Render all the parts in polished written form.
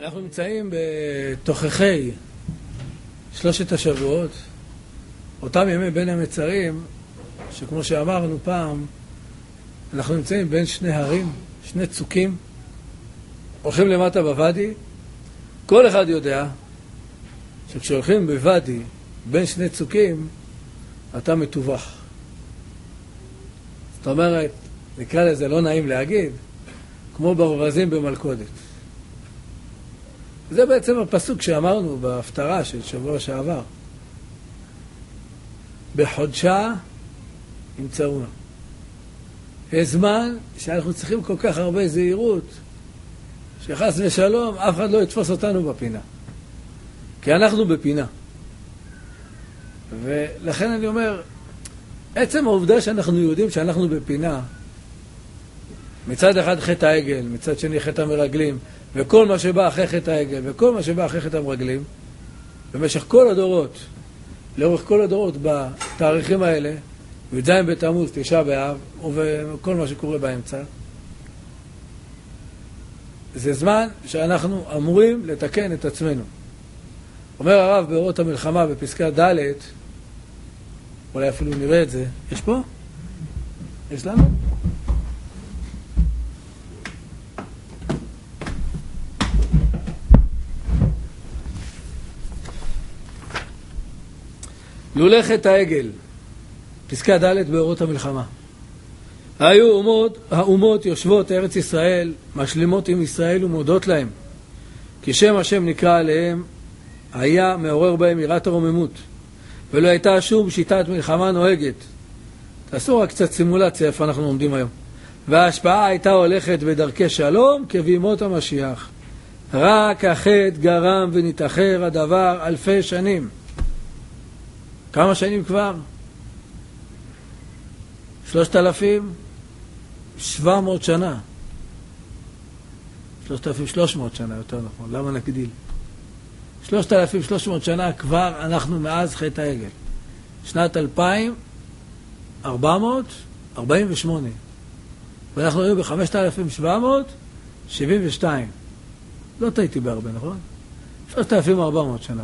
אנחנו נמצאים בתוככי שלושת השבועות, אותם ימי בין המצרים, שכמו שאמרנו פעם, אנחנו נמצאים בין שני הרים, שני צוקים, הולכים למטה בוואדי. כל אחד יודע שכשהולכים בוואדי בין שני צוקים, אתה מטווח. זאת אומרת, נקרא לזה לא נעים להגיד, כמו ברווזים במלכודת. זה בעצם הפסוק שאמרנו בהפטרה של שבוע שעבר. בחודשה ימצאונו. יש זמן שאנחנו צריכים כל כך הרבה זהירות, שחס ושלום אף אחד לא יתפוס אותנו בפינה. כי אנחנו בפינה. ולכן אני אומר, עצם העובדה שאנחנו יודעים שאנחנו בפינה, מצד אחד חטא העגל, מצד שני חטא המרגלים, וכל מה שבא אחרי חטא העגל, וכל מה שבא אחרי חטא המרגלים, במשך כל הדורות, לאורך כל הדורות בתאריכים האלה, י"ז בתמוז, תשעה באב, וכל מה שקורה באמצע, זה זמן שאנחנו אמורים לתקן את עצמנו. אומר הרב באורות המלחמה בפסקה ד', אולי אפילו נראה את זה, יש פה? יש לנו? לולא חטא העגל, פסקה ד' באורות המלחמה. היו האומות יושבות ארץ ישראל, משלימות עם ישראל ומודות להם, כי שם השם נקרא עליהם, היה מעורר בהם יראת הרוממות, ולא הייתה שום שיטת מלחמה נוהגת. תעשו רק קצת סימולציה איפה אנחנו עומדים היום. וההשפעה הייתה הולכת בדרכי שלום כבימות המשיח. רק החטא גרם ונתאחר הדבר אלפי שנים. כמה שנים כבר? 3,700 שנה. 3,300 שנה יותר נכון, למה נגדיל? 3,300 שנה כבר אנחנו מאז חטא העגל. שנת 2,448. ואנחנו היום ב-5,772. לא טעיתי בהרבה, נכון? 3,400 שנה.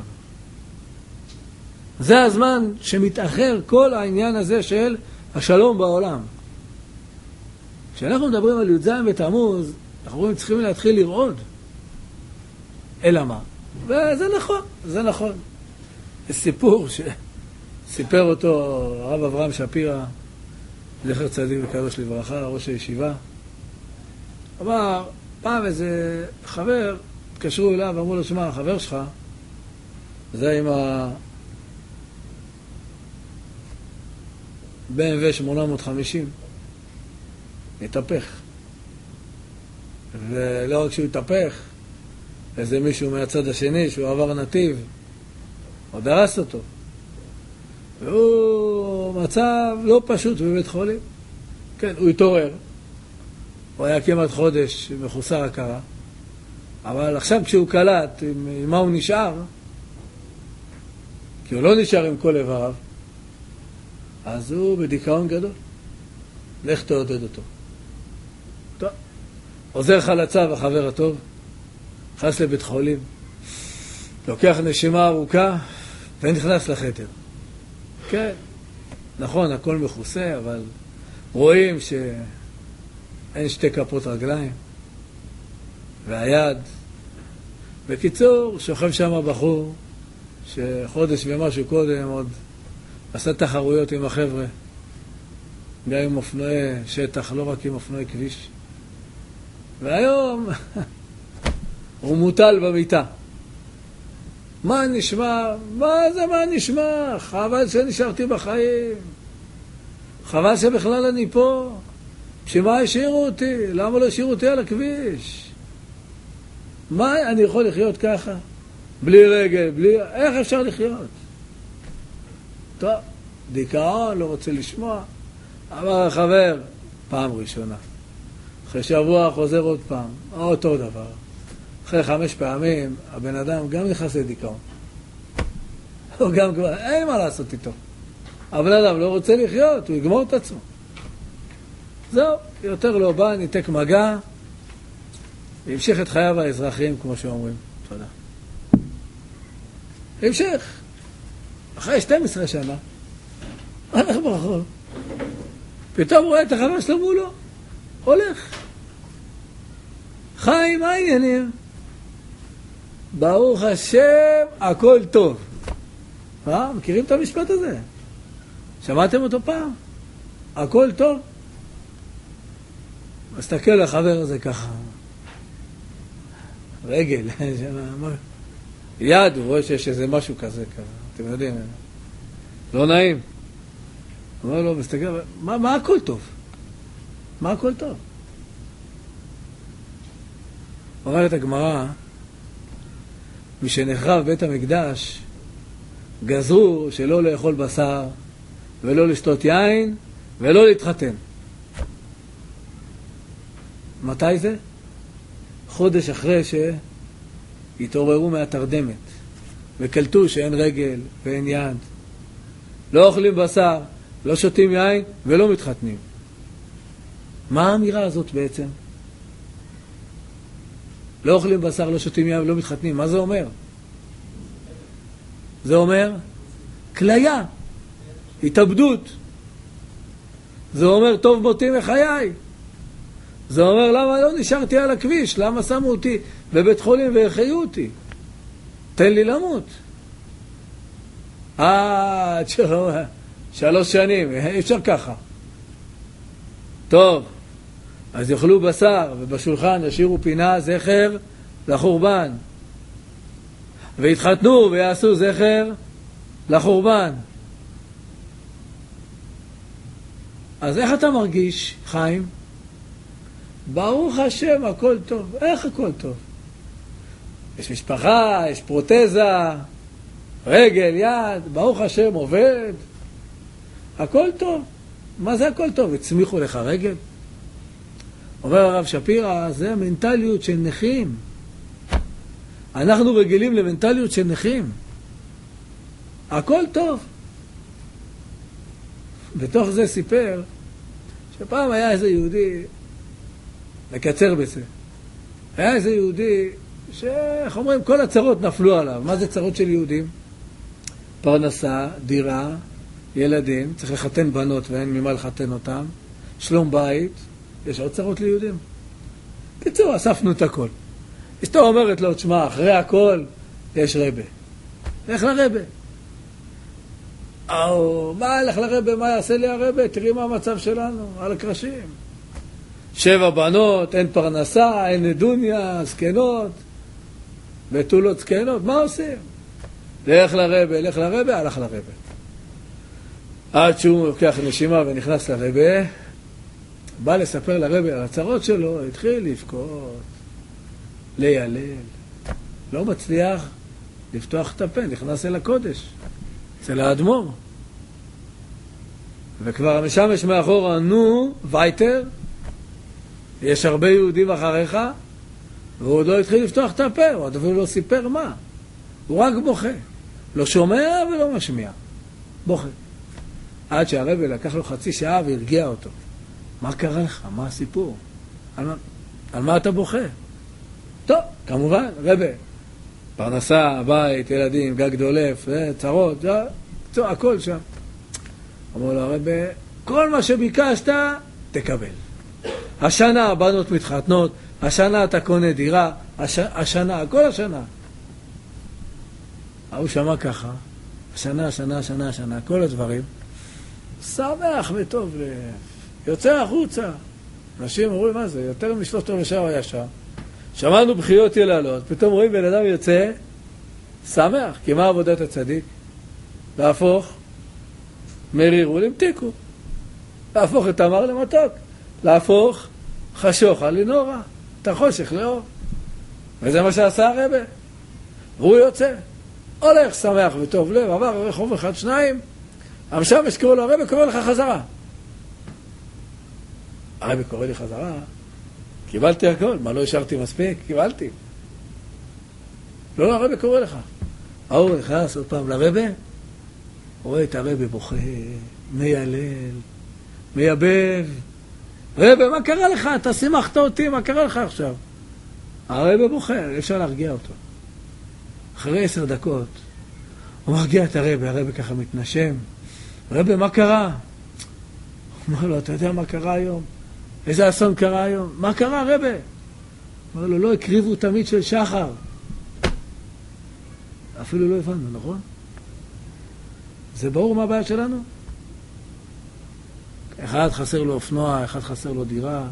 זה הזמן שמתאחר כל העניין הזה של השלום בעולם. כשאנחנו מדברים על י"ז בתמוז, אנחנו צריכים להתחיל לרעוד. אלא מה? וזה נכון, זה נכון. יש סיפור שסיפר אותו הרב אברהם שפירא, זכר צדיק וקדוש לברכה, ראש הישיבה. אמר, פעם איזה חבר, התקשרו אליו ואמרו לו, שמע, החבר שלך, זה עם BMW 850, התהפך. ולא רק שהוא התהפך, איזה מישהו מהצד השני שהוא עבר נתיב, הוא דרס אותו. והוא מצב לא פשוט בבית חולים. כן, הוא התעורר. הוא היה כמעט חודש מחוסר הכרה. אבל עכשיו כשהוא קלט עם מה הוא נשאר, כי הוא לא נשאר עם כל איבריו, אז הוא בדיכאון גדול. לך תעודד אותו. טוב. עוזר לך לצו החבר הטוב, נכנס לבית חולים, לוקח נשימה ארוכה ונכנס לחדר. כן, נכון, הכל מכוסה, אבל רואים שאין שתי כפות רגליים, והיד. בקיצור, שוכב שם בחור, שחודש ומשהו קודם עוד עשה תחרויות עם החבר'ה, גם עם אופנועי שטח, לא רק עם אופנועי כביש. והיום הוא מוטל במיטה. מה נשמע? מה נשמע? חבל שנשארתי בחיים. חבל שבכלל אני פה. שמה השאירו אותי? למה לא השאירו אותי על הכביש? מה אני יכול לחיות ככה? בלי רגל, בלי... איך אפשר לחיות? טוב, דיכאון, לא רוצה לשמוע. אמר החבר, פעם ראשונה. אחרי שבוע חוזר עוד פעם, אותו דבר. אחרי 5 פעמים, הבן אדם גם נכנס לדיכאון. הוא גם כבר, אין מה לעשות איתו. הבן אדם לא רוצה לחיות, הוא יגמור את עצמו. זהו, יותר לא בא, ניתק מגע, והמשיך את חייו האזרחיים, כמו שאומרים. תודה. המשך. אחרי 12 שנה, הלך ברחוב. פתאום רואה את החבר שלו מולו. הולך. חיים, מה העניינים? ברוך השם, הכל טוב. מכירים את המשפט הזה? שמעתם אותו פעם? הכל טוב? מסתכל לחבר הזה ככה. רגל. יד, הוא רואה שיש איזה משהו כזה. אתם יודעים. לא נעים. אומר לו, מסתכל, מה הכל טוב? מה הכל טוב? אומרת הגמרא, משנחרב בית המקדש, גזרו שלא לאכול בשר, ולא לשתות יין, ולא להתחתן. מתי זה? חודש אחרי שהתעוררו מהתרדמת, וקלטו שאין רגל ואין יד. לא אוכלים בשר, לא שותים יין, ולא מתחתנים. מה האמירה הזאת בעצם? לא אוכלים בשר, לא שותים יין ולא מתחתנים. מה זה אומר? זה אומר כליה, התאבדות. זה אומר טוב מותי מחיי. זה אומר למה לא נשארתי על הכביש? למה שמו אותי בבית חולים והחיו אותי? תן לי למות. 3 שנים, אפשר ככה. טוב, אז יאכלו בשר ובשולחן ישירו פינה זכר לחורבן. והתחתנו ויעשו זכר לחורבן. אז איך אתה מרגיש, חיים? ברוך השם, הכל טוב. איך הכל טוב? יש משפחה, יש פרוטזה, רגל, יד, ברוך השם, עובד. הכל טוב. מה זה הכל טוב? הצמיחו לך רגל? אומר הרב שפירא, זה המנטליות של נכים. אנחנו רגילים למנטליות של נכים. הכל טוב. בתוך זה סיפר שפעם היה איזה יהודי, לקצר בזה, היה איזה יהודי שאיך אומרים, כל הצרות נפלו עליו. מה זה צרות של יהודים? פרנסה, דירה, ילדים, צריך לחתן בנות ואין ממה לחתן אותם, שלום בית, יש עוד צרות ליהודים. קיצור, אספנו את הכל. אשתו אומרת לו, תשמע, אחרי הכל יש רבה. לך לרבה. מה הלך לרבה? מה יעשה לי הרבה? תראי מה המצב שלנו, על הקרשים. 7 בנות, אין פרנסה, אין נדוניה, זקנות, בתולות זקנות, מה עושים? לך לרבה, לך לרבה, הלך לרבה. עד שהוא לוקח נשימה ונכנס לרבה, בא לספר לרבה על הצרות שלו, התחיל לבכות, ליילל. לא מצליח לפתוח את הפה, נכנס אל הקודש, אצל האדמו"ר. וכבר המשמש מאחורה, נו, וייטר, יש הרבה יהודים אחריך, והוא עוד לא התחיל לפתוח את הפה, הוא אפילו לא סיפר מה. הוא רק בוכה. לא שומע ולא משמיע. בוכה. עד שהרבי לקח לו 0.5 שעה והרגיע אותו. מה קרה לך? מה הסיפור? על מה אתה בוכה? טוב, כמובן, רבי. פרנסה, בית, ילדים, גג דולף, צרות, הכל שם. אמרו לו, הרבי, כל מה שביקשת, תקבל. השנה הבנות מתחתנות, השנה אתה קונה דירה, השנה, כל השנה. הוא שמע ככה, השנה, כל הדברים. שמח וטוב לב. יוצא החוצה. אנשים אומרים, מה זה? יותר מ3 שעה היה שם. שמענו בחיות יללות, פתאום רואים בן אדם יוצא, שמח. כי מה עבודת הצדיק? להפוך מרירו למתיקו. להפוך את המר למתוק. להפוך חשוכה לנורא. את החושך לאור. וזה מה שעשה הרבה. והוא יוצא. הולך שמח וטוב לב, עבר רחוב 1-2, המשמש קורא לו, הרבי קורא לך חזרה. הרבי קורא לי חזרה, קיבלתי הכל, מה לא השארתי מספיק? קיבלתי. לא, הרבי קורא לך. הוא נכנס עוד פעם לרבי, רואה את הרבי בוכה, מיילל, מייבב. רבי, מה קרה לך? אתה שימחת אותי, מה קרה לך עכשיו? הרבי בוכה, אפשר להרגיע אותו. אחרי 10 דקות, הוא מרגיע את הרבי ככה מתנשם. רבי, מה קרה? הוא אומר לו, אתה יודע מה קרה היום? איזה אסון קרה היום? מה קרה, רבי? הוא אומר לו, לא הקריבו תמיד של שחר. אפילו לא הבנו, נכון? זה ברור מה הבעיה שלנו? אחד חסר לו אופנוע, אחד חסר לו דירה.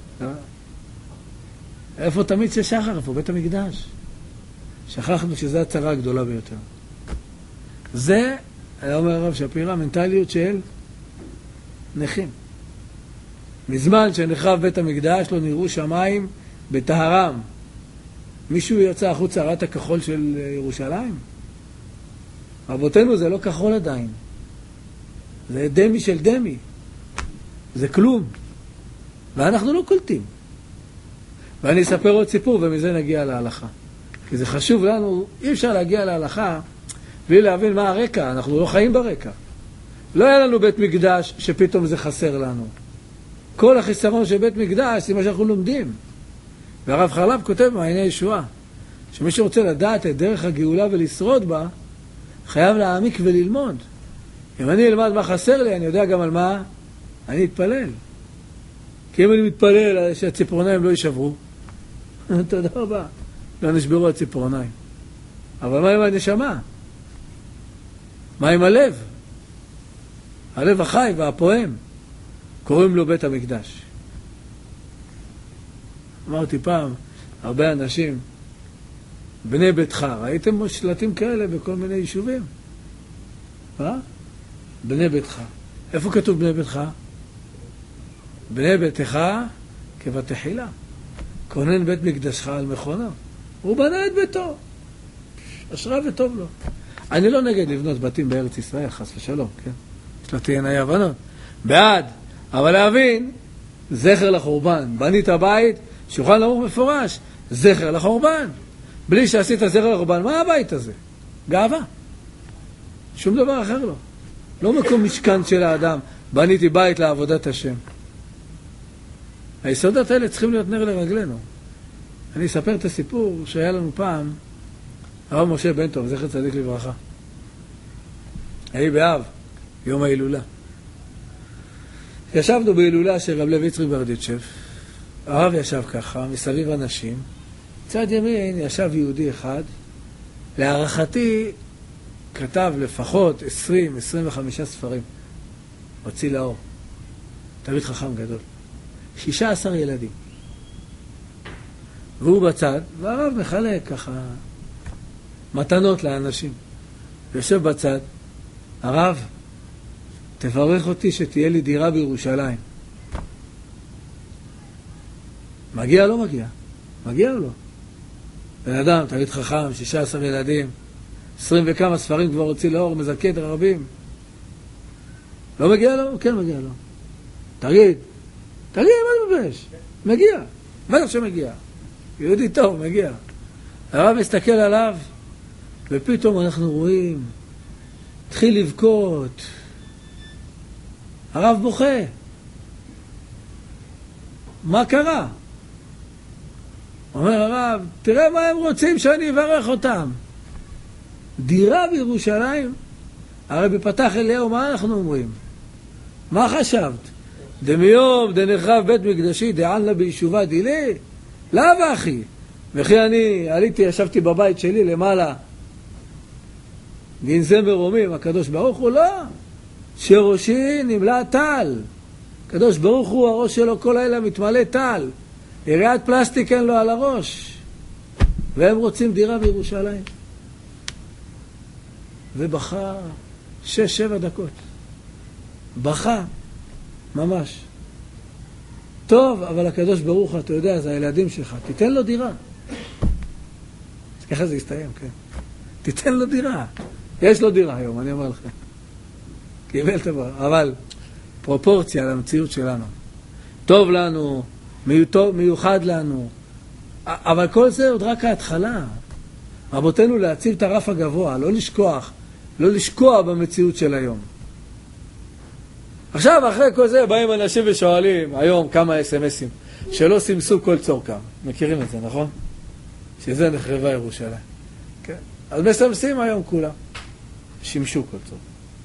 איפה תמיד של שחר? איפה בית המקדש? שכחנו שזו הצרה הגדולה ביותר. זה, היה אומר הרב שפירא, מנטליות של נכים. מזמן שנחרב בית המקדש לא נראו שמיים בטהרם. מישהו יצא החוצה, ראה את הכחול של ירושלים? רבותינו זה לא כחול עדיין. זה דמי של דמי. זה כלום. ואנחנו לא קולטים. ואני אספר עוד סיפור ומזה נגיע להלכה. כי זה חשוב לנו, אי אפשר להגיע להלכה בלי להבין מה הרקע, אנחנו לא חיים ברקע. לא היה לנו בית מקדש שפתאום זה חסר לנו. כל החיסרון של בית מקדש זה מה שאנחנו לומדים. והרב חרל"פ כותב מעייני ישועה, שמי שרוצה לדעת את דרך הגאולה ולשרוד בה, חייב להעמיק וללמוד. אם אני אלמד מה חסר לי, אני יודע גם על מה אני אתפלל. כי אם אני מתפלל שהציפורניים לא יישברו, תודה רבה, לא נשברו הציפורניים. אבל מה עם הנשמה? מה עם הלב? הלב החי והפועם, קוראים לו בית המקדש. אמרתי פעם, הרבה אנשים, בני ביתך, ראיתם שלטים כאלה בכל מיני יישובים? בני ביתך. איפה כתוב בני ביתך? בני ביתך כבתחילה. כונן בית מקדשך על מכונה. הוא בנה את ביתו. אשרה וטוב לו. אני לא נגד לבנות בתים בארץ ישראל, חס ושלום, כן? יש לה תהיינה אי הבנות. בעד. אבל להבין, זכר לחורבן. בנית הבית, שולחן ערוך מפורש. זכר לחורבן. בלי שעשית זכר לחורבן, מה הבית הזה? גאווה. שום דבר אחר לא. לא מקום משכן של האדם. בניתי בית לעבודת השם. היסודות האלה צריכים להיות נר לרגלינו. אני אספר את הסיפור שהיה לנו פעם, הרב משה בן טוב, זכר צדיק לברכה. היה באב, יום ההילולה. ישבנו בהילולה של רב לוי יצחק ברדיצ'ב. הרב ישב ככה, מסביב אנשים. צד ימין ישב יהודי אחד. להערכתי, כתב לפחות 20-25 ספרים. הוציא לאור. תלמיד חכם גדול. 16 ילדים. והוא בצד, והרב מחלק ככה מתנות לאנשים. יושב בצד, הרב, תברך אותי שתהיה לי דירה בירושלים. מגיע או לא מגיע? מגיע או לא? בן אדם, תלמיד חכם, 16 ילדים, 20 וכמה ספרים כבר הוציא לאור, מזכה את הרבים. לא מגיע לו? כן מגיע לו. תגיד, מה אתה מבש? מגיע. מה זה שמגיע? יהודי טוב, מגיע. הרב מסתכל עליו, ופתאום אנחנו רואים, התחיל לבכות. הרב בוכה. מה קרה? אומר הרב, תראה מה הם רוצים שאני אברך אותם. דירה בירושלים? הרבי פתח אליהו, מה אנחנו אומרים? מה חשבת? דמיום דנחרב בית מקדשי דען לה ביישובה דילי? לאו אחי. וכי אני עליתי, ישבתי בבית שלי למעלה. גנזם ורומים, הקדוש ברוך הוא לא. שראשי נמלא טל. הקדוש ברוך הוא, הראש שלו כל לילה מתמלא טל. יריעת פלסטיק אין לו על הראש. והם רוצים דירה בירושלים. ובכה 6-7 דקות. בכה. ממש. טוב, אבל הקדוש ברוך הוא, אתה יודע, זה הילדים שלך. תיתן לו דירה. ככה זה יסתיים, כן. תיתן לו דירה. יש לו דירה היום, אני אומר לכם. קיבל את דבר. אבל פרופורציה למציאות שלנו. טוב לנו, מיוחד לנו. אבל כל זה עוד רק ההתחלה. רבותינו להציב את הרף הגבוה, לא לשכוח. לא לשקוע במציאות של היום. עכשיו, אחרי כל זה, באים אנשים ושואלים, היום כמה אס-אמסים, שלא סימסו כל צורכם. מכירים את זה, נכון? שזה נחרבה ירושלים. כן. אז מסמסים היום כולם. שימשו כל טוב.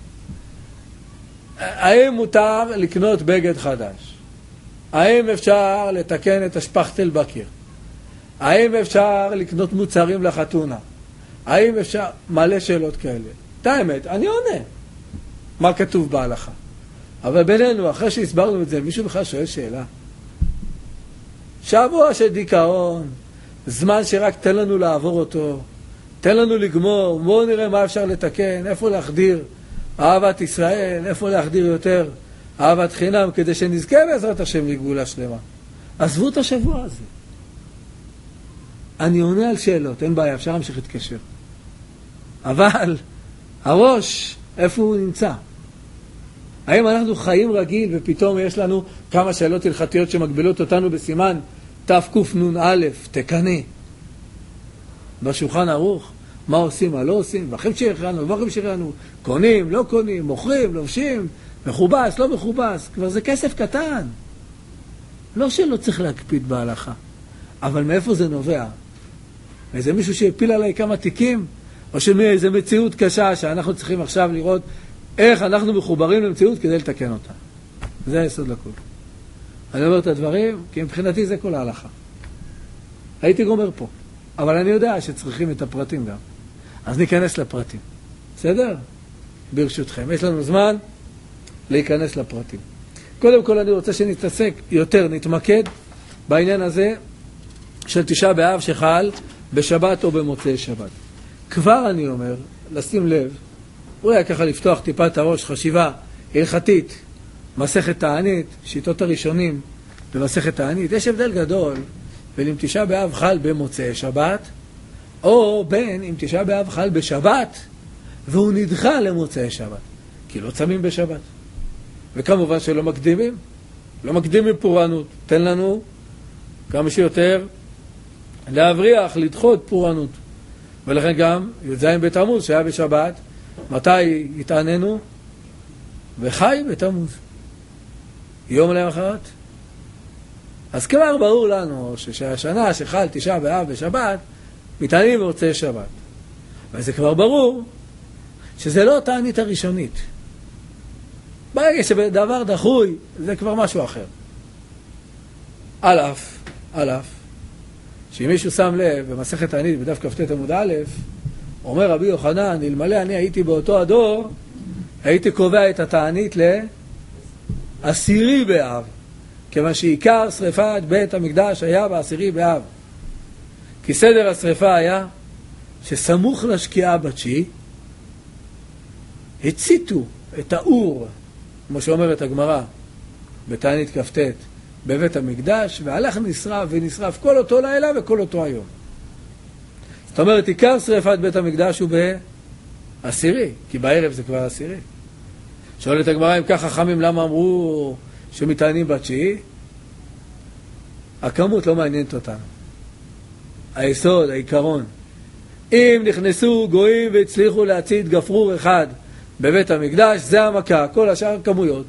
האם מותר לקנות בגד חדש? האם אפשר לתקן את השפכטל בקיר? האם אפשר לקנות מוצרים לחתונה? האם אפשר... מלא שאלות כאלה. את האמת, אני עונה. מה כתוב בהלכה? אבל בינינו, אחרי שהסברנו את זה, מישהו בכלל שואל שאלה. שבוע של דיכאון, זמן שרק תן לנו לעבור אותו, תן לנו לגמור, בואו נראה מה אפשר לתקן, איפה להחדיר אהבת ישראל, איפה להחדיר יותר אהבת חינם, כדי שנזכה בעזרת השם לגאולה שלמה. עזבו את השבוע הזה. אני עונה על שאלות, אין בעיה, אפשר להמשיך להתקשר. אבל הראש, איפה הוא נמצא? האם אנחנו חיים רגיל ופתאום יש לנו כמה שאלות הלכתיות שמגבילות אותנו בסימן תקנ"א, תקנה. בשולחן ערוך, מה עושים, מה לא עושים, ואחים שהכרנו, ואחים שהכרנו, קונים, לא קונים, מוכרים, לובשים, מכובס, לא מכובס, כבר זה כסף קטן. לא שלא צריך להקפיד בהלכה, אבל מאיפה זה נובע? איזה מישהו שהפיל עליי כמה תיקים, או שמאיזה מציאות קשה שאנחנו צריכים עכשיו לראות איך אנחנו מחוברים למציאות כדי לתקן אותה. זה היסוד לכל. אני אומר את הדברים, כי מבחינתי זה כל ההלכה. הייתי גומר פה, אבל אני יודע שצריכים את הפרטים גם. אז ניכנס לפרטים. בסדר? ברשותכם. יש לנו זמן להיכנס לפרטים. קודם כל אני רוצה שנתעסק יותר, נתמקד בעניין הזה של תשעה באב שחל בשבת או במוצאי שבת. כבר אני אומר, לשים לב, אולי ככה לפתוח טיפה את הראש, חשיבה הלכתית, מסכת תענית, שיטות הראשונים במסכת תענית. יש הבדל גדול בין אם תשעה באב חל במוצאי שבת, או בין אם תשעה באב חל בשבת, והוא נדחה למוצאי שבת. כי לא צמים בשבת. וכמובן שלא מקדימים. לא מקדימים פורענות. תן לנו כמה שיותר להבריח, לדחות פורענות. ולכן גם י"ז בתמוז שהיה בשבת, מתי התעננו? וחי בתמוז. יום למחרת. אז כבר ברור לנו שהשנה שחל תשעה באב בשבת, מתענים במוצאי שבת. וזה כבר ברור שזה לא תענית הראשונית. ברגע שבדבר דחוי, זה כבר משהו אחר. על אף, שאם מישהו שם לב במסכת תענית בדף כ"ט עמוד א', אומר רבי יוחנן, אלמלא אני הייתי באותו הדור, הייתי קובע את התענית לעשירי באב, כיוון שעיקר שריפת בית המקדש היה בעשירי באב. כי סדר השריפה היה שסמוך לשקיעה בתשיעי, הציתו את האור, כמו שאומרת הגמרא, בתענית כ"ט, בבית המקדש, והלך נשרף ונשרף כל אותו לילה וכל אותו היום. זאת אומרת, עיקר שריפת בית המקדש הוא בעשירי, כי בערב זה כבר עשירי. שואלת הגמרא, אם כך חכמים למה אמרו שמתענים בתשיעי? הכמות לא מעניינת אותנו. היסוד, העיקרון. אם נכנסו גויים והצליחו להצית גפרור אחד בבית המקדש, זה המכה, כל השאר כמויות.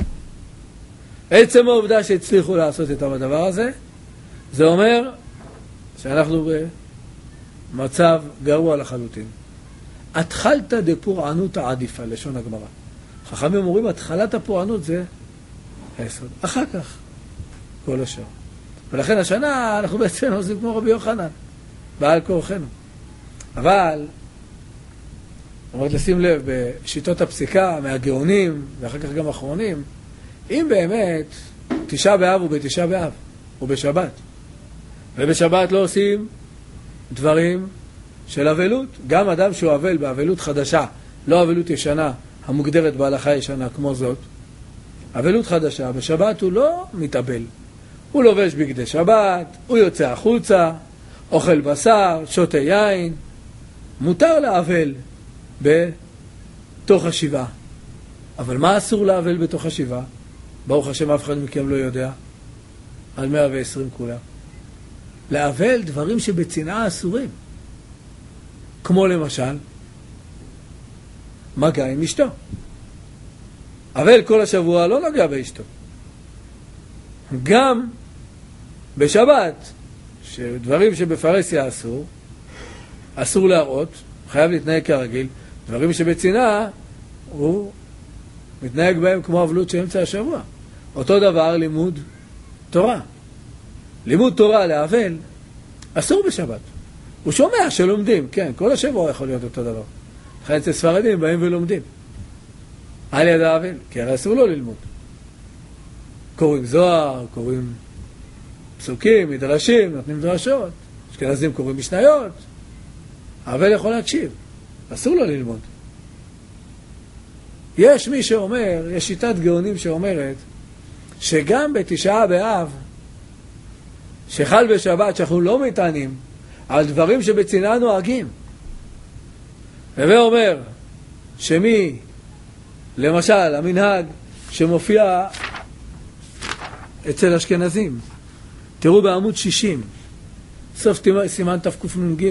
עצם העובדה שהצליחו לעשות את הדבר הזה, זה אומר שאנחנו במצב גרוע לחלוטין. התחלת דפורענות העדיפה, לשון הגמרא. חכמים אומרים, התחלת הפורענות זה היסוד. אחר כך, כל השאר. ולכן השנה אנחנו בעצם עושים כמו רבי יוחנן, בעל כורחנו. אבל, אומרת לשים לב, בשיטות הפסיקה, מהגאונים, ואחר כך גם אחרונים, אם באמת תשעה באב הוא בתשעה באב, הוא בשבת, ובשבת לא עושים דברים של אבלות, גם אדם שהוא אבל באבלות חדשה, לא אבלות ישנה, המוגדרת בהלכה ישנה כמו זאת, אבלות חדשה, בשבת הוא לא מתאבל, הוא לובש בגדי שבת, הוא יוצא החוצה, אוכל בשר, שותה יין, מותר לאבל בתוך השבעה. אבל מה אסור לאבל בתוך השבעה? ברוך השם אף אחד מכם לא יודע, על 120 כולם. לאבל דברים שבצנעה אסורים. כמו למשל, מגע עם אשתו. אבל כל השבוע לא נגע באשתו. גם בשבת, שדברים שבפרסיה אסור להראות, חייב להתנהג כרגיל. דברים שבצנעה, הוא מתנהג בהם כמו אבלות של אמצע השבוע. אותו דבר לימוד תורה. לימוד תורה לאבל, אסור בשבת. הוא שומע שלומדים, כן, כל השבוע יכול להיות אותו דבר. לכן אצל ספרדים באים ולומדים. על יד האבל, כי הרי אסור לו ללמוד. קוראים זוהר, קוראים פסוקים, מדרשים, נותנים דרשות. אשכנזים קוראים משניות. האבל יכול להקשיב, אסור לו ללמוד. יש מי שאומר, יש שיטת גאונים שאומרת, שגם בתשעה באב, שחל בשבת, שאנחנו לא מתענים, על דברים שבצנעה נוהגים. הווה אומר, שמי, למשל, המנהג שמופיע אצל אשכנזים, תראו בעמוד 60, סוף סימן תקנ"ג.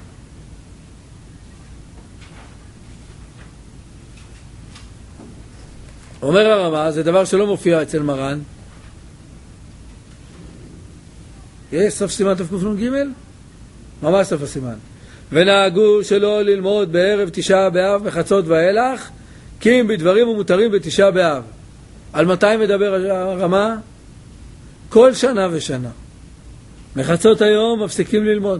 אומר הרמה, זה דבר שלא מופיע אצל מרן. יש סוף סימן תקנ"ג? ממש סוף הסימן. ונהגו שלא ללמוד בערב תשעה באב מחצות ואילך, כי אם בדברים ומותרים בתשעה באב. על מתי מדבר הרמה? כל שנה ושנה. מחצות היום מפסיקים ללמוד.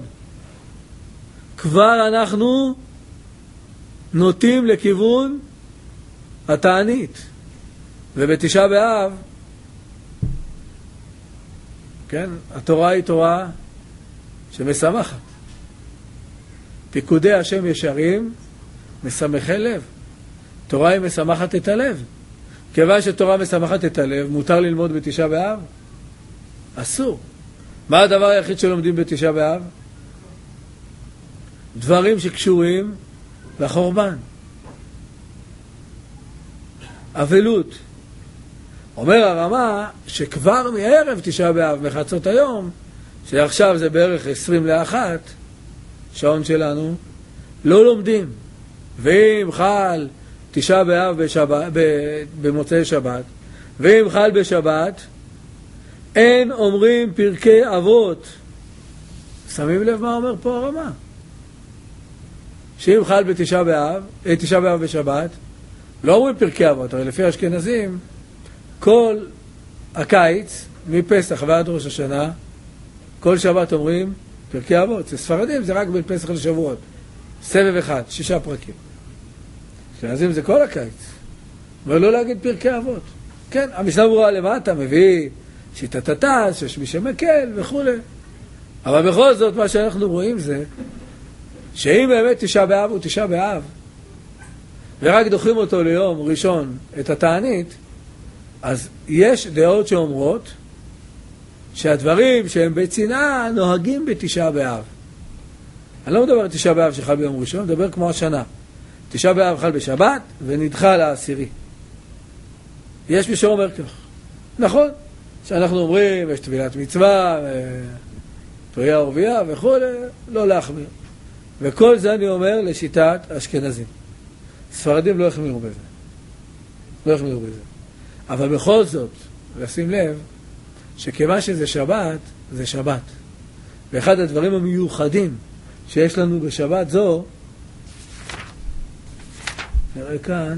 כבר אנחנו נוטים לכיוון התענית. ובתשעה באב, כן, התורה היא תורה שמשמחת. פיקודי השם ישרים, משמחי לב. תורה היא משמחת את הלב. כיוון שתורה משמחת את הלב, מותר ללמוד בתשעה באב? אסור. מה הדבר היחיד שלומדים בתשעה באב? דברים שקשורים לחורבן. אבלות. אומר הרמה שכבר מערב תשעה באב, מחצות היום, שעכשיו זה בערך 20:01, שעון שלנו, לא לומדים. ואם חל תשעה באב במוצאי שבת, ואם חל בשבת, אין אומרים פרקי אבות. שמים לב מה אומר פה הרמה? שאם חל בתשעה באב, תשעה באב בשבת, לא אומרים פרקי אבות, הרי לפי האשכנזים, כל הקיץ, מפסח ועד ראש השנה, כל שבת אומרים פרקי אבות. ספרדים זה רק בין פסח לשבועות. סבב אחד, 6 פרקים. אשכנזים זה כל הקיץ. אבל לא להגיד פרקי אבות. כן, המשנה ברורה למטה מביא שיטת התז, שיש מי שמקל וכו'. אבל בכל זאת מה שאנחנו רואים זה, שאם באמת תשעה באב הוא תשעה באב, ורק דוחים אותו ליום ראשון את התענית, אז יש דעות שאומרות שהדברים שהם בצנעה נוהגים בתשעה באב. אני לא מדבר על תשעה באב שחל ביום ראשון, אני מדבר כמו השנה. תשעה באב חל בשבת ונדחה לעשירי. יש מי שאומר כך. נכון, שאנחנו אומרים, יש טבילת מצווה, תויה ורבייה וכו', לא להחמיר. וכל זה אני אומר לשיטת אשכנזים. ספרדים לא החמירו בזה. לא החמירו בזה. אבל בכל זאת, לשים לב, שכיוון שזה שבת, זה שבת. ואחד הדברים המיוחדים שיש לנו בשבת זו, נראה כאן,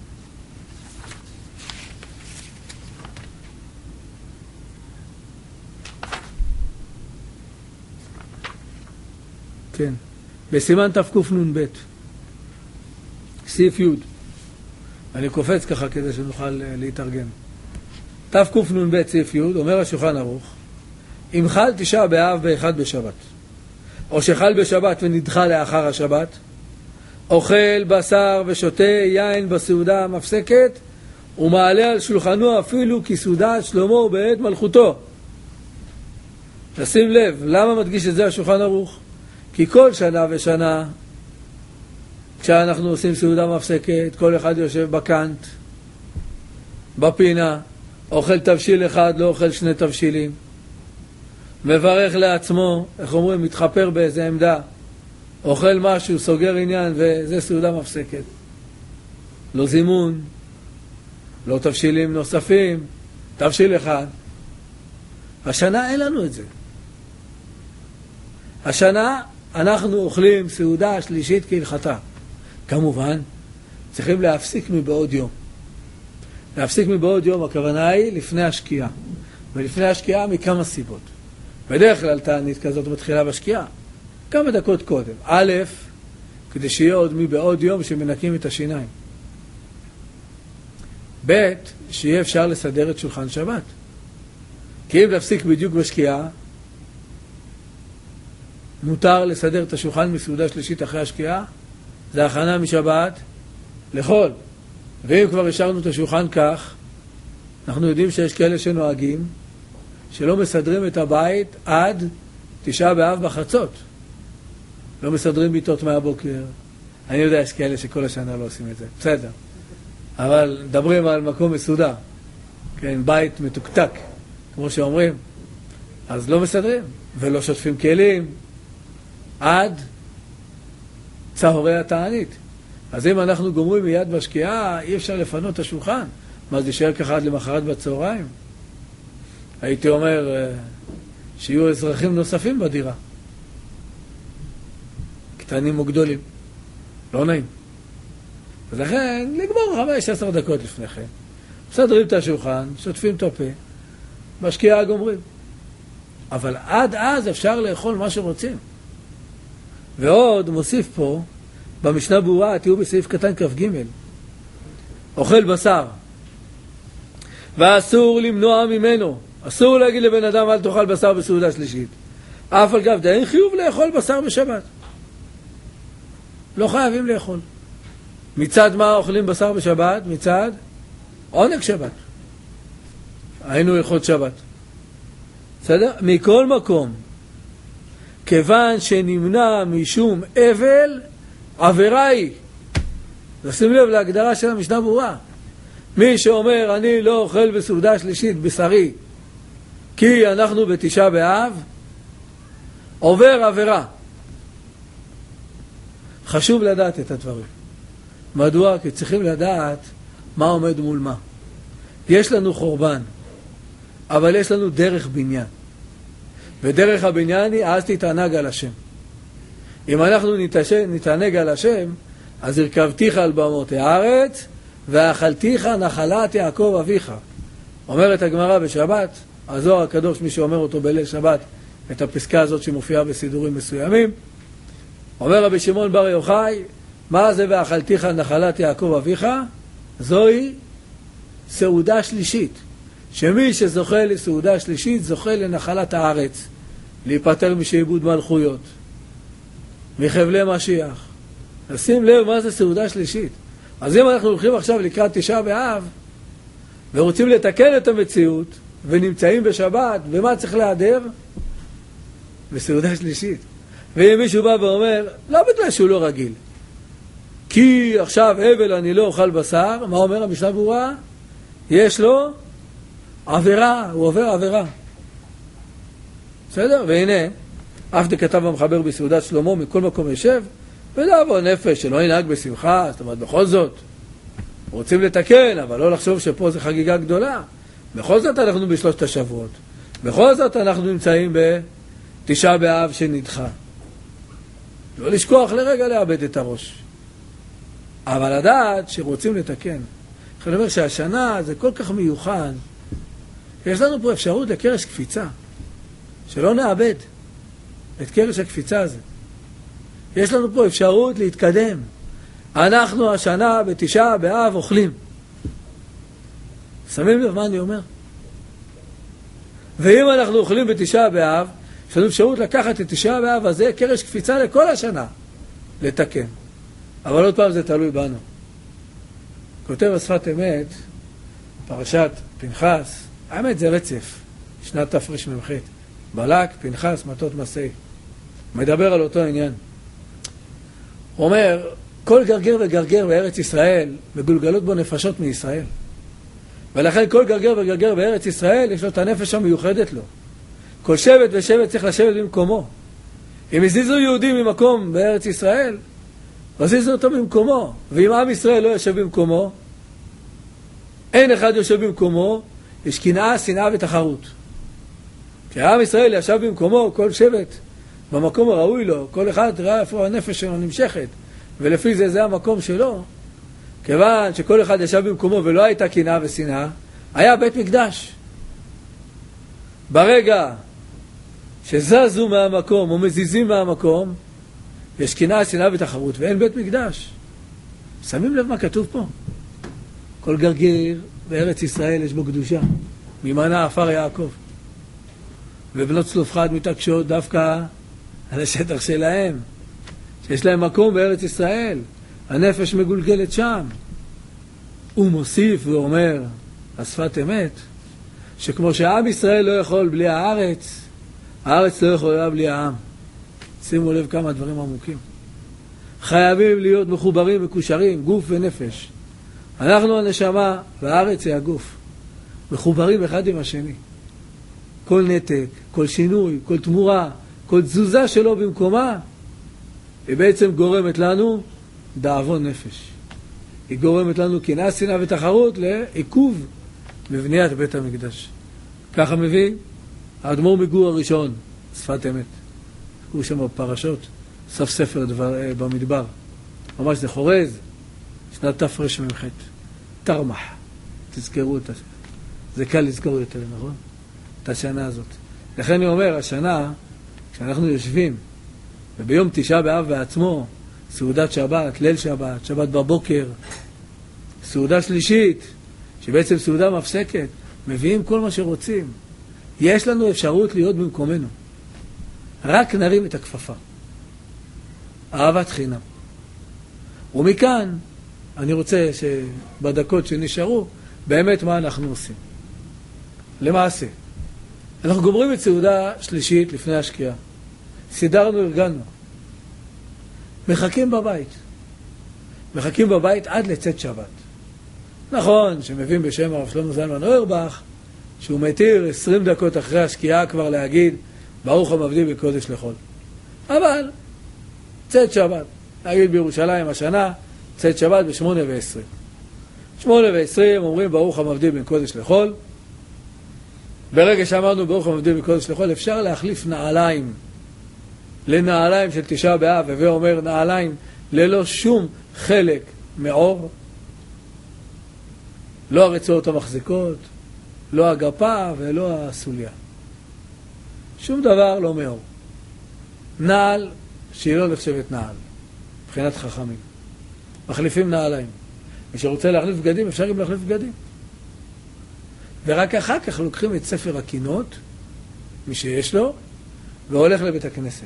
כן, בסימן תקנ"ב, סעיף י', אני קופץ ככה כדי שנוכל להתארגן. תקנ"ב סעיף י', אומר השולחן ערוך, אם חל תשעה באב באחד בשבת, או שחל בשבת ונדחה לאחר השבת, אוכל בשר ושותה יין בסעודה המפסקת, ומעלה על שולחנו אפילו כסעודת שלמה בעת מלכותו. תשים לב, למה מדגיש את זה השולחן ערוך? כי כל שנה ושנה, כשאנחנו עושים סעודה מפסקת, כל אחד יושב בקנט, בפינה, אוכל תבשיל אחד, לא אוכל 2 תבשילים, מברך לעצמו, איך אומרים, מתחפר באיזה עמדה, אוכל משהו, סוגר עניין, וזה סעודה מפסקת. לא זימון, לא תבשילים נוספים, תבשיל אחד. השנה אין לנו את זה. השנה אנחנו אוכלים סעודה שלישית כהלכתה. כמובן, צריכים להפסיק מבעוד יום. להפסיק מבעוד יום, הכוונה היא לפני השקיעה. ולפני השקיעה מכמה סיבות. בדרך כלל תענית כזאת מתחילה בשקיעה. כמה דקות קודם. א', כדי שיהיה עוד מבעוד יום שמנקים את השיניים. ב', שיהיה אפשר לסדר את שולחן שבת. כי אם להפסיק בדיוק בשקיעה, מותר לסדר את השולחן מסעודה שלישית אחרי השקיעה, זה הכנה משבת לחול. ואם כבר השארנו את השולחן כך, אנחנו יודעים שיש כאלה שנוהגים שלא מסדרים את הבית עד 9 באב בחצות. לא מסדרים ביתות מהבוקר. אני יודע, יש כאלה שכל השנה לא עושים את זה. בסדר. אבל מדברים על מקום מסודר. כן, בית מתוקתק, כמו שאומרים. אז לא מסדרים, ולא שוטפים כלים עד צהרי התענית. אז אם אנחנו גומרים מיד בשקיעה, אי אפשר לפנות את השולחן. מה, זה יישאר ככה עד למחרת בצהריים? הייתי אומר שיהיו אזרחים נוספים בדירה. קטנים או גדולים. לא נעים. אז לכן, לגמור 15 דקות לפני כן. מסדרים את השולחן, שוטפים את הפה, בשקיעה גומרים. אבל עד אז אפשר לאכול מה שרוצים. ועוד מוסיף פה, במשנה ברורה, תהיו בסעיף קטן כ"ג. אוכל בשר. ואסור למנוע ממנו. אסור להגיד לבן אדם אל תאכל בשר בסעודה שלישית. אף על גב אין חיוב לאכול בשר בשבת. לא חייבים לאכול. מצד מה אוכלים בשר בשבת? מצד עונג שבת. היינו הלכות שבת. בסדר? מכל מקום, כיוון שנמנע משום אבל, עבירה היא. נשים לב להגדרה של המשנה ברורה. מי שאומר אני לא אוכל בסעודה שלישית בשרי כי אנחנו בתשעה באב, עובר עבירה. חשוב לדעת את הדברים. מדוע? כי צריכים לדעת מה עומד מול מה. יש לנו חורבן, אבל יש לנו דרך בניין. ודרך הבניין היא אז תתענג על השם. אם אנחנו נתענג על השם, אז הרכבתיך על במות הארץ ואכלתיך נחלת יעקב אביך. אומרת הגמרא בשבת, הזוהר הקדוש, מי שאומר אותו בליל שבת, את הפסקה הזאת שמופיעה בסידורים מסוימים, אומר רבי שמעון בר יוחאי, מה זה ואכלתיך נחלת יעקב אביך? זוהי סעודה שלישית. שמי שזוכה לסעודה שלישית זוכה לנחלת הארץ, להיפטר משעבוד מלכויות, מחבלי משיח. נשים לב מה זה סעודה שלישית. אז אם אנחנו הולכים עכשיו לקראת תשעה באב ורוצים לתקן את המציאות ונמצאים בשבת, ומה צריך להיעדר? בסעודה שלישית. ואם מישהו בא ואומר, לא בגלל שהוא לא רגיל, כי עכשיו אבל אני לא אוכל בשר, מה אומר המשנה ברורה? יש לו עבירה, הוא עובר עבירה. בסדר? והנה, אף דכתב המחבר בסעודת שלמה, מכל מקום ישב, ולעבור נפש שלא ינהג בשמחה. זאת אומרת, בכל זאת, רוצים לתקן, אבל לא לחשוב שפה זה חגיגה גדולה. בכל זאת אנחנו בשלושת השבועות. בכל זאת אנחנו נמצאים בתשעה באב שנדחה. לא לשכוח לרגע לאבד את הראש. אבל לדעת שרוצים לתקן. אני אומר שהשנה זה כל כך מיוחד. יש לנו פה אפשרות לקרש קפיצה. שלא נאבד את קרש הקפיצה הזה. יש לנו פה אפשרות להתקדם. אנחנו השנה בתשעה באב אוכלים. שמים לב מה אני אומר? ואם אנחנו אוכלים בתשעה באב, יש לנו אפשרות לקחת את תשעה באב הזה, קרש קפיצה לכל השנה, לתקן. אבל עוד פעם זה תלוי בנו. כותב השפת אמת, פרשת פנחס, האמת זה רצף, שנת תרמ"ח, בלק, פנחס, מטות מסעי. מדבר על אותו עניין. הוא אומר, כל גרגר וגרגר בארץ ישראל, מגולגלות בו נפשות מישראל. ולכן כל גרגר וגרגר בארץ ישראל, יש לו את הנפש המיוחדת לו. כל שבט ושבט צריך לשבת במקומו. אם הזיזו יהודים ממקום בארץ ישראל, הזיזו אותו במקומו. ואם עם ישראל לא יושב במקומו, אין אחד יושב במקומו, יש קנאה, שנאה ותחרות. כי עם ישראל ישב במקומו, כל שבט במקום הראוי לו, כל אחד ראה איפה הנפש שלו נמשכת, ולפי זה זה המקום שלו, כיוון שכל אחד ישב במקומו ולא הייתה קנאה ושנאה, היה בית מקדש. ברגע שזזו מהמקום או מזיזים מהמקום, יש קנאה, שנאה ותחרות, ואין בית מקדש. שמים לב מה כתוב פה? כל גרגיר בארץ ישראל יש בו קדושה, ממנה עפר יעקב. ובנות צלופחד מתעקשות דווקא על השטח שלהם, שיש להם מקום בארץ ישראל, הנפש מגולגלת שם. הוא מוסיף ואומר, השפת אמת, שכמו שעם ישראל לא יכול בלי הארץ, הארץ לא יכולה בלי העם. שימו לב כמה דברים עמוקים. חייבים להיות מחוברים מקושרים, גוף ונפש. אנחנו הנשמה והארץ היא הגוף. מחוברים אחד עם השני. כל נתק, כל שינוי, כל תמורה, כל תזוזה שלו במקומה, היא בעצם גורמת לנו דאבון נפש. היא גורמת לנו קנאה, שנאה ותחרות לעיכוב בבניית בית המקדש. ככה מביא האדמו"ר מגור הראשון, שפת אמת. הוא שם בפרשות, סוף ספר במדבר. ממש זה חורז, שנת תרמ"ח. תרמח. תזכרו את זה. זה קל לזכור יותר, נכון? את השנה הזאת. לכן אני אומר, השנה, כשאנחנו יושבים, וביום תשעה באב בעצמו, סעודת שבת, ליל שבת, שבת בבוקר, סעודה שלישית, שבעצם סעודה מפסקת, מביאים כל מה שרוצים. יש לנו אפשרות להיות במקומנו. רק נרים את הכפפה. אהבת חינם. ומכאן, אני רוצה שבדקות שנשארו, באמת מה אנחנו עושים. למעשה, אנחנו גומרים את סעודה שלישית לפני השקיעה. סידרנו, ארגנו. מחכים בבית. מחכים בבית עד לצאת שבת. נכון, שמבין בשם הרב שלמה זלמן אוירבך, שהוא מתיר 20 דקות אחרי השקיעה כבר להגיד, ברוך המבדיל בקודש לחול. אבל, צאת שבת. להגיד בירושלים השנה, צאת שבת ב8:20. 8:20 אומרים ברוך המבדיל בין קודש לחול. ברגע שאמרנו ברוך המבדיל בין קודש לחול, אפשר להחליף נעליים לנעליים של תשעה באב, ואומר נעליים ללא שום חלק מעור, לא הרצועות המחזיקות, לא הגפה ולא הסוליה. שום דבר לא מעור. נעל שהיא לא נחשבת נעל, מבחינת חכמים. מחליפים נעליים. מי שרוצה להחליף בגדים, אפשר גם להחליף בגדים. ורק אחר כך לוקחים את ספר הקינות, מי שיש לו, והולך לבית הכנסת.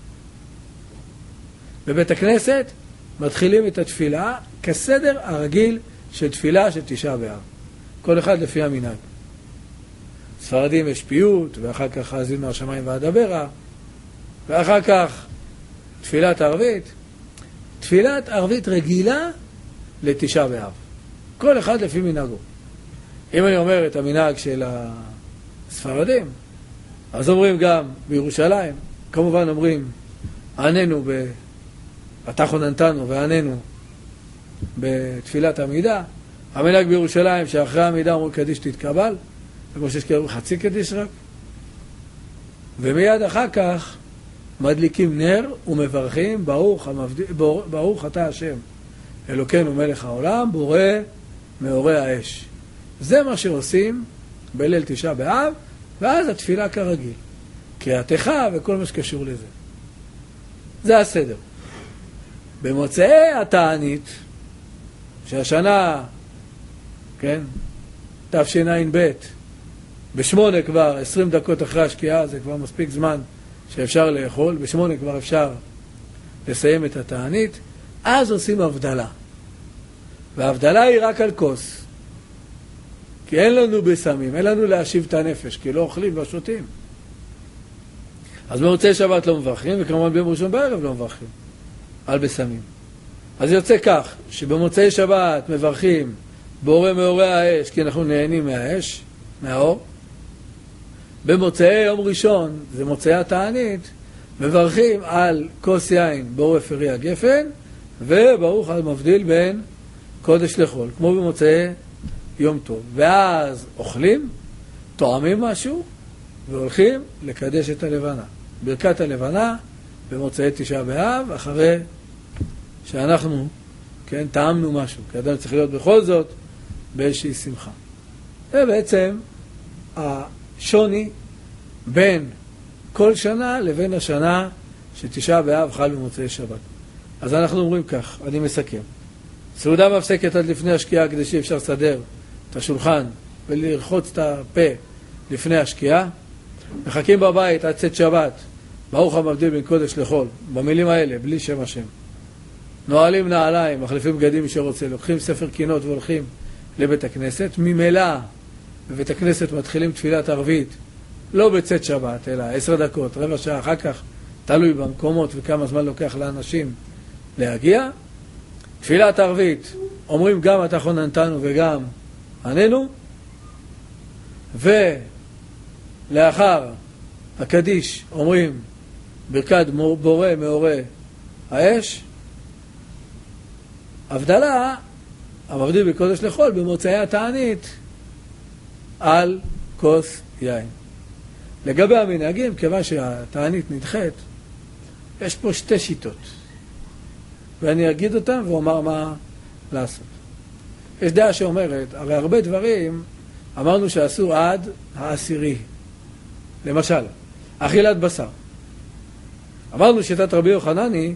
בבית הכנסת מתחילים את התפילה כסדר הרגיל של תפילה של תשעה באב. כל אחד לפי המנהג. ספרדים יש פיוט, ואחר כך חזין מהשמיים ועד הברה, ואחר כך תפילת ערבית. תפילת ערבית רגילה לתשעה באב. כל אחד לפי מנהגו. אם אני אומר את המנהג של הספרדים, אז אומרים גם בירושלים, כמובן אומרים, עננו אתה חוננתנו ועננו בתפילת עמידה. המנהג בירושלים שאחרי העמידה אומרים קדיש תתקבל, כמו שיש כאילו חצי קדיש רק. ומיד אחר כך מדליקים נר ומברכים ברוך אתה השם אלוקינו מלך העולם בורא מאורי האש. זה מה שעושים בליל תשעה באב, ואז התפילה כרגיל. קריאתך וכל מה שקשור לזה. זה הסדר. במוצאי התענית, שהשנה, כן, תשע"ב, ב8 כבר, 20 דקות אחרי השקיעה, זה כבר מספיק זמן שאפשר לאכול, ב8 כבר אפשר לסיים את התענית, אז עושים הבדלה. וההבדלה היא רק על כוס. כי אין לנו בסמים, אין לנו להשיב את הנפש, כי לא אוכלים ושותים. אז במוצאי שבת לא מברכים, וכמובן ביום ראשון בערב לא מברכים על בסמים. אז יוצא כך, שבמוצאי שבת מברכים בורא מאורי האש, כי אנחנו נהנים מהאש, מהאור. במוצאי יום ראשון, זה מוצאי התענית, מברכים על כוס יין, בורא פרי הגפן, וברוך המבדיל בין קודש לחול, כמו במוצאי יום טוב. ואז אוכלים, תואמים משהו, והולכים לקדש את הלבנה. ברכת הלבנה במוצאי תשעה באב, אחרי שאנחנו, כן, טעמנו משהו, כי אדם צריך להיות בכל זאת באיזושהי שמחה. זה בעצם השוני בין כל שנה לבין השנה שתשעה באב חל במוצאי שבת. אז אנחנו אומרים כך, אני מסכם. סעודה מפסקת עד לפני השקיעה כדי שאפשר לסדר את השולחן ולרחוץ את הפה לפני השקיעה. מחכים בבית עד צאת שבת, ברוך המבדיל בין קודש לחול, במילים האלה, בלי שם השם. נועלים נעליים, מחליפים בגדים מי שרוצה, לוקחים ספר קינות והולכים לבית הכנסת. ממילא בבית הכנסת מתחילים תפילת ערבית, לא בצאת שבת, אלא 10 דקות, רבע שעה אחר כך, תלוי במקומות וכמה זמן לוקח לאנשים להגיע. תפילת ערבית, אומרים גם אתה חוננתנו וגם עננו, ולאחר הקדיש אומרים ברכת בורא מאורה האש. הבדלה, המבדיל בקודש לחול, במוצאי התענית על כוס יין. לגבי המנהגים, כיוון שהתענית נדחית, יש פה 2 שיטות, ואני אגיד אותם ואומר מה לעשות. יש דעה שאומרת, הרי הרבה דברים אמרנו שאסור עד העשירי. למשל, אכילת בשר. אמרנו שיטת רבי יוחנני,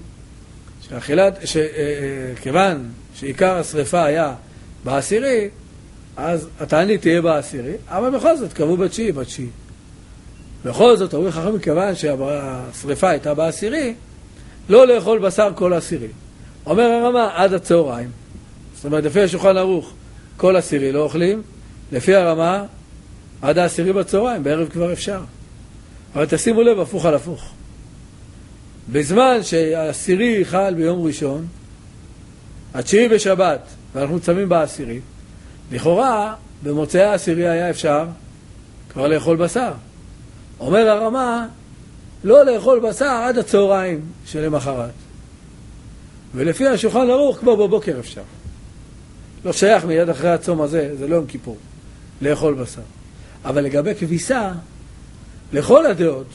כיוון שעיקר השריפה היה בעשירי, אז התענית תהיה בעשירי, אבל בכל זאת קבעו בתשיעי. בכל זאת, אומרים חכמים, כיוון שהשריפה הייתה בעשירי, לא לאכול בשר כל עשירי. אומר הרמה, עד הצהריים. זאת אומרת, לפי השולחן ערוך, כל עשירי לא אוכלים, לפי הרמה, עד העשירי בצהריים, בערב כבר אפשר. אבל תשימו לב, הפוך על הפוך. בזמן שהעשירי חל ביום ראשון, התשיעי בשבת, ואנחנו צמים בעשירי, לכאורה, במוצאי העשירי היה אפשר כבר לאכול בשר. אומר הרמה, לא לאכול בשר עד הצהריים שלמחרת. ולפי השולחן ערוך, כבר בבוקר אפשר. לא שייך מיד אחרי הצום הזה, זה לא יום כיפור, לאכול בשר. אבל לגבי כביסה, לכל הדעות,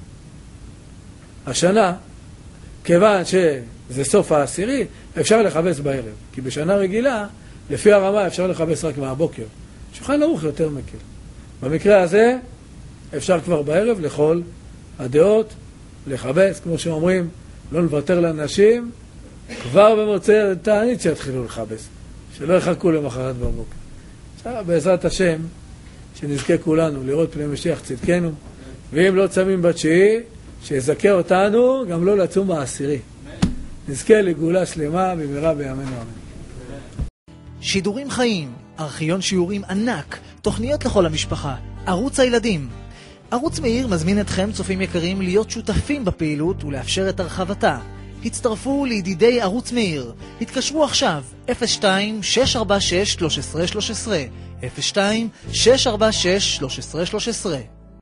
השנה, כיוון שזה סוף העשירי, אפשר לחבס בערב. כי בשנה רגילה, לפי הרמה, אפשר לחבס רק מהבוקר. שולחן ערוך יותר מקל. במקרה הזה, אפשר כבר בערב לכל הדעות, לחבס, כמו שאומרים, לא נוותר לאנשים, כבר במוצאי תענית שיתחילו לחבס, שלא יחכו למחרת בבוקר. עכשיו, בעזרת השם, שנזכה כולנו לראות פני משיח צדקנו, ואם לא צמים בתשיעי, שיזכה אותנו גם לא לצום בעשירי. נזכה לגאולה שלמה במהרה בימינו אמן. שידורים חיים, ארכיון שיעורים ענק, תוכניות לכל המשפחה, ערוץ הילדים. ערוץ מאיר מזמין אתכם, צופים יקרים, להיות שותפים בפעילות ולאפשר את הרחבתה. הצטרפו לידידי ערוץ מאיר. התקשרו עכשיו 02-646-1313 02-646-1313